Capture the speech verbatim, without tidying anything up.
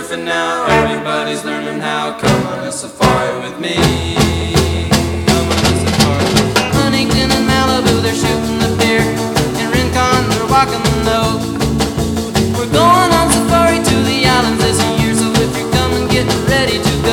surfing now, everybody's learning how. Come on a safari with me. Come on a safari. Huntington and Malibu, they're shooting the deer.